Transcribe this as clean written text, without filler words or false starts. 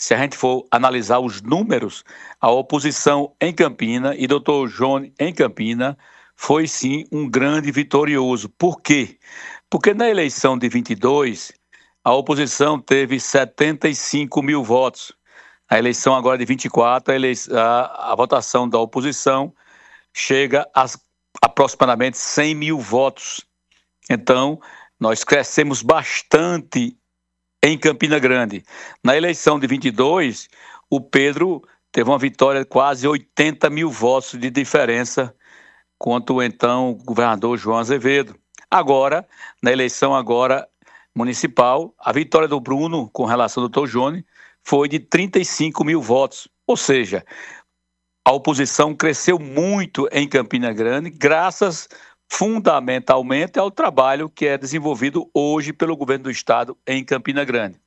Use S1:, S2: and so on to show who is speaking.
S1: se a gente for analisar os números, a oposição em Campina e Dr. Johnny em Campina foi sim um grande vitorioso. Por quê? Porque na eleição de 22, a oposição teve 75 mil votos. A eleição agora de 24, a votação da oposição chega a aproximadamente 100 mil votos. Então, nós crescemos bastante em Campina Grande. Na eleição de 22, o Pedro teve uma vitória de quase 80 mil votos de diferença contra o então governador João Azevedo. Agora, na eleição municipal, a vitória do Bruno com relação ao Dr. Johnny foi de 35 mil votos. Ou seja, a oposição cresceu muito em Campina Grande, graças fundamentalmente ao trabalho que é desenvolvido hoje pelo governo do estado em Campina Grande.